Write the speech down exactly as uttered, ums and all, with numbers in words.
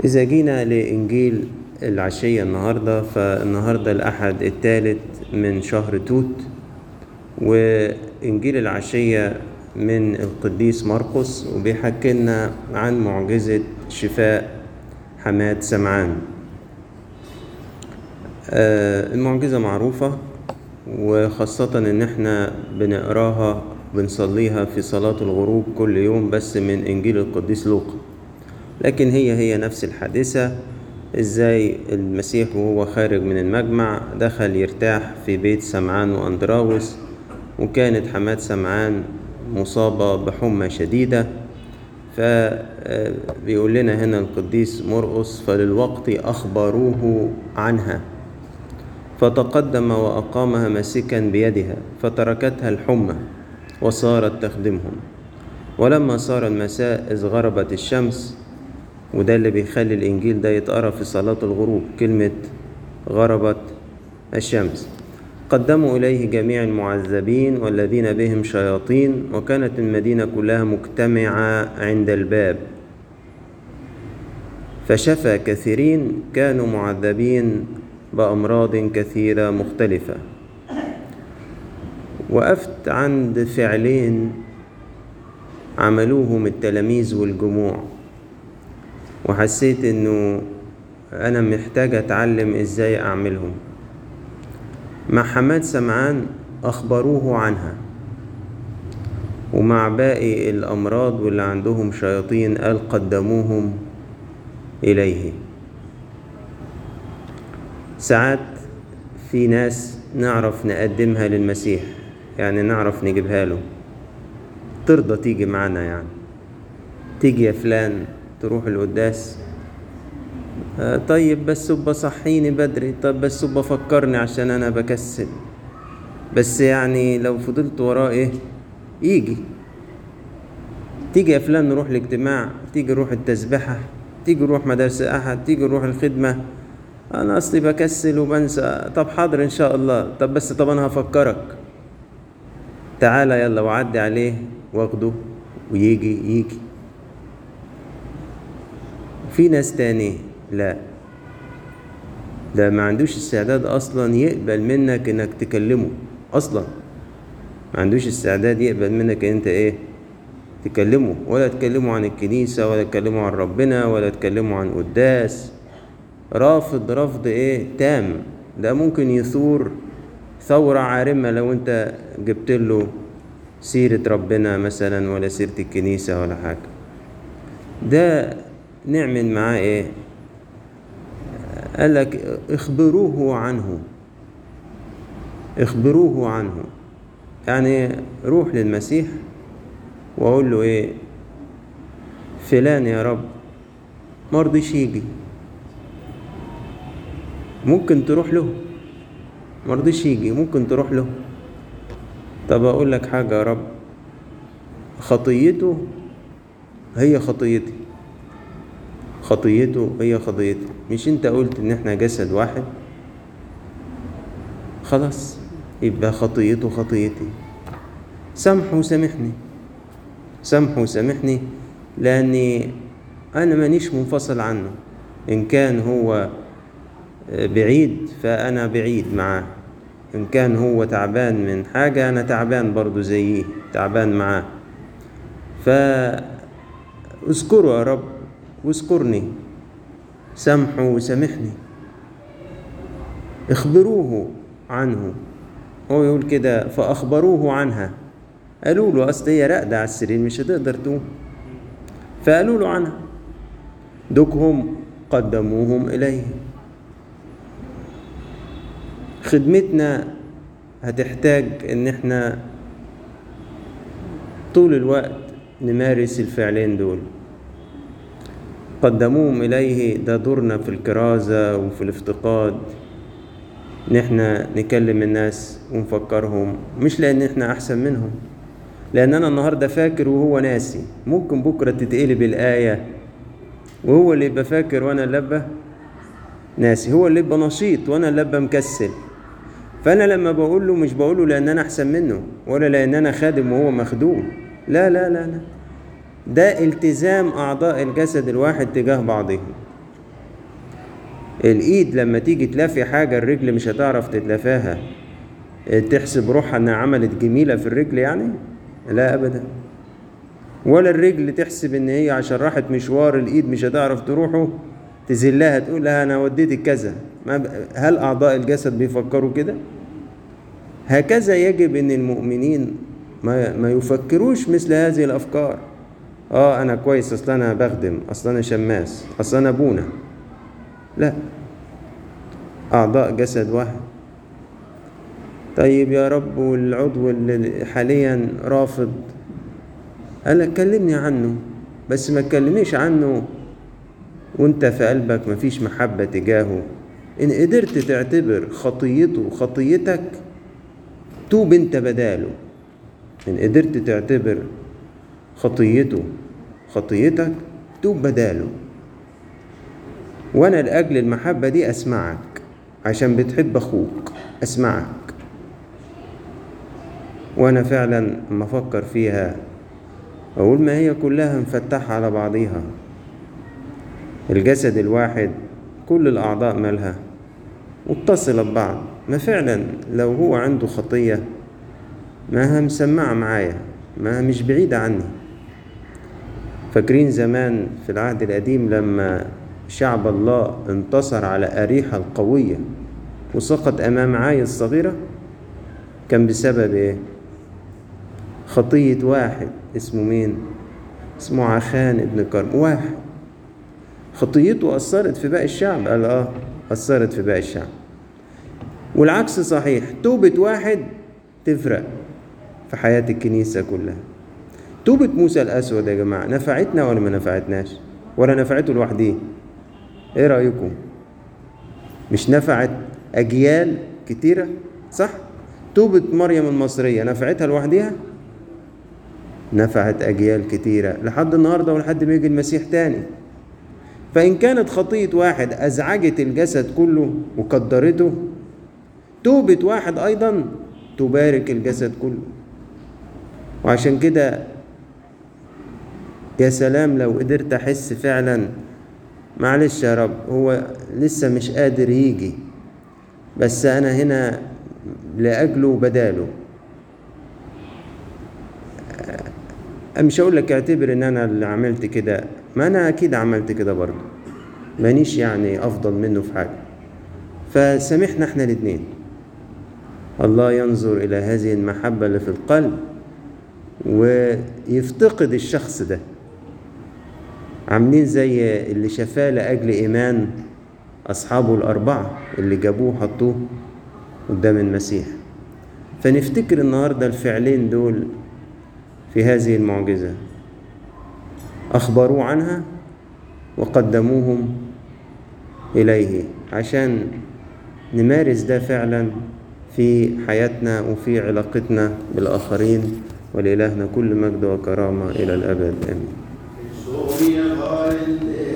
إذا جينا لإنجيل العشية النهاردة، فالنهاردة الأحد الثالث من شهر توت، وإنجيل العشية من القديس مرقس، وبيحكي لنا عن معجزة شفاء حماة سمعان. المعجزة معروفة، وخاصة إن احنا بنقراها بنصليها في صلاة الغروب كل يوم بس من إنجيل القديس لوقا، لكن هي هي نفس الحادثة. إزاي المسيح وهو خارج من المجمع دخل يرتاح في بيت سمعان وأندراوس، وكانت حماة سمعان مصابة بحمى شديدة. فبيقول لنا هنا القديس مرقس: فللوقت أخبروه عنها، فتقدم وأقامها ماسكا بيدها، فتركتها الحمى وصارت تخدمهم. ولما صار المساء إذ غربت الشمس، وده اللي بيخلي الإنجيل ده يتقرأ في صلاة الغروب، كلمة غربت الشمس، قدموا إليه جميع المعذبين والذين بهم شياطين، وكانت المدينة كلها مجتمعة عند الباب، فشفى كثيرين كانوا معذبين بأمراض كثيرة مختلفة. وقفت عند فعلين عملوهم التلاميذ والجموع، وحسيت انه انا محتاج اتعلم ازاي اعملهم. مع حماة سمعان اخبروه عنها، ومع باقي الامراض واللي عندهم شياطين قال قدموهم اليه. ساعات في ناس نعرف نقدمها للمسيح، يعني نعرف نجيبها له، ترضى تيجي معنا، يعني تيجي يا فلان تروح القداس، آه طيب بس بصحيني بدري، طب بس بفكرني عشان انا بكسل، بس يعني لو فضلت وراه ايه يجي. تيجي يا فلان نروح الاجتماع، تيجي نروح التسبحة، تيجي نروح مدارس احد، تيجي نروح الخدمة، انا اصلي بكسل وبنسى. طب حاضر ان شاء الله، طب بس طب انا هفكرك، تعالى يلا، وعدي عليه واخده ويجي يجي. في ناس تاني لا، ده ما عندوش استعداد اصلا يقبل منك انك تكلمه، اصلا ما عندوش استعداد يقبل منك ان انت ايه تكلمه، ولا تكلمه عن الكنيسة، ولا تكلمه عن ربنا، ولا تكلمه عن قداس. رافض رفض ايه تام. ده ممكن يثور ثورة عارمة لو انت جبت له سيرة ربنا مثلا، ولا سيرة الكنيسة ولا حاجة. ده نعمل معاه ايه؟ قالك اخبروه عنه، اخبروه عنه، يعني روح للمسيح واقول له ايه، فلان يا رب مرضيش يجي، ممكن تروح له. مرضيش يجي ممكن تروح له. طب اقول لك حاجة يا رب، خطيته هي خطيتي، خطيته هي خطيتي، مش انت قلت ان احنا جسد واحد؟ خلاص يبقى خطيته خطيتي، سامحه وسامحني، سامحه وسامحني، لاني انا مانيش منفصل عنه. ان كان هو بعيد فانا بعيد معاه، ان كان هو تعبان من حاجة انا تعبان برضو زيه، تعبان معاه. فاذكره يا رب واذكرني، سامحه وسامحني، اخبروه عنه. هو يقول كده فأخبروه عنها، قالوا له أصل هي راقدة على السرير مش هتقدر تقوم، فقالوا له عنها، دوكهم قدموهم إليه. خدمتنا هتحتاج ان احنا طول الوقت نمارس الفعلين دول، قدموهم إليه. ده دورنا في الكرازة وفي الافتقاد، ان احنا نكلم الناس ونفكرهم، مش لان احنا احسن منهم، لان انا النهاردة فاكر وهو ناسي. ممكن بكرة تتقلب الآية وهو اللي يبقى فاكر وانا اللي ابقى ناسي، هو اللي يبقى نشيط وانا اللي ابقى مكسل. فانا لما بقول له مش بقوله لان انا احسن منه، ولا لان انا خادم وهو مخدوم، لا لا لا لا، ده التزام اعضاء الجسد الواحد تجاه بعضهم. الإيد لما تيجي تلافي حاجة الرجل مش هتعرف تتلافاها، تحسب روحها انها عملت جميلة في الرجل يعني؟ لا ابدا. ولا الرجل تحسب ان هي عشان راحت مشوار الايد مش هتعرف تروحه تذلها تقول لها انا وديتك كذا. هل اعضاء الجسد بيفكروا كده؟ هكذا يجب ان المؤمنين ما, ما يفكروش مثل هذه الافكار. اه انا كويس، اصلا انا بخدم، اصلا انا شماس، اصلا انا ابونا. لا، اعضاء جسد واحد. طيب يا رب والعضو اللي حاليا رافض، قال كلمني عنه، بس ما تكلمنيش عنه وانت في قلبك مفيش محبة تجاهه. ان قدرت تعتبر خطيته خطيتك توب انت بداله. ان قدرت تعتبر خطيته خطيتك توب بداله. وانا لأجل المحبة دي اسمعك، عشان بتحب اخوك اسمعك. وانا فعلا اما افكر فيها اقول ما هي كلها مفتحة على بعضيها. الجسد الواحد كل الاعضاء مالها متصلة ببعض. ما فعلا لو هو عنده خطية ما هم مسمعة معايا، ما مش بعيدة عني. فاكرين زمان في العهد القديم لما شعب الله انتصر على أريحة القوية وسقط أمام عاي الصغيرة؟ كان بسبب ايه؟ خطية واحد اسمه مين؟ اسمه عخان ابن كرم. واحد خطيته أثرت في باقي الشعب. قال اه أثرت في باقي الشعب. والعكس صحيح، توبة واحد تفرق في حياة الكنيسة كلها. توبة موسى الأسود يا جماعة نفعتنا ولا ما نفعتناش؟ ولا نفعته لوحديه؟ ايه رأيكم؟ مش نفعت أجيال كتيرة؟ صح؟ توبة مريم المصرية نفعتها لوحديها؟ نفعت أجيال كتيرة لحد النهاردة ولحد ما يجي المسيح تاني. فإن كانت خطية واحد أزعجت الجسد كله وقدرته، توبة واحد أيضا تبارك الجسد كله. وعشان كده يا سلام لو قدرت أحس فعلا معلش يا رب هو لسه مش قادر يجي، بس أنا هنا لأجله بداله. مش هقول لك اعتبر ان انا اللي عملت كده، ما انا اكيد عملت كده برضه، مانيش يعني افضل منه في حاجة. فسامحنا احنا الاتنين. الله ينظر الى هذه المحبة اللي في القلب ويفتقد الشخص ده. عاملين زي اللي شفاه لأجل إيمان أصحابه الأربعة اللي جابوه حطوه قدام المسيح. فنفتكر النهاردة الفعلين دول في هذه المعجزة، أخبروا عنها وقدموهم إليه عشان نمارس ده فعلا في حياتنا وفي علاقتنا بالآخرين. ولإلهنا كل مجد وكرامة إلى الأبد آمين.